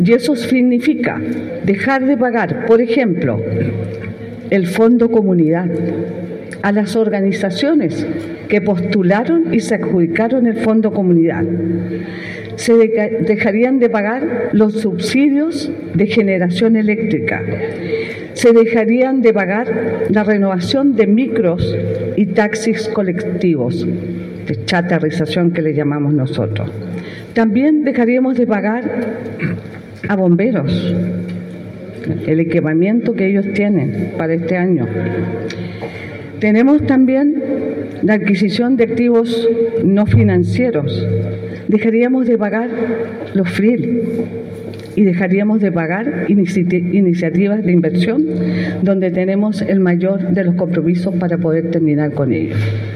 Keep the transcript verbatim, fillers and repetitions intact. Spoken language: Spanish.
Y eso significa dejar de pagar, por ejemplo, el Fondo Comunidad a las organizaciones que postularon y se adjudicaron el Fondo Comunidad. Se dejarían de pagar los subsidios de generación eléctrica. Se dejarían de pagar la renovación de micros y taxis colectivos, de chatarrización que le llamamos nosotros. También dejaríamos de pagar a bomberos el equipamiento que ellos tienen para este año. Tenemos también la adquisición de activos no financieros. Dejaríamos de pagar los F R I L y dejaríamos de pagar inici- iniciativas de inversión donde tenemos el mayor de los compromisos para poder terminar con ellos.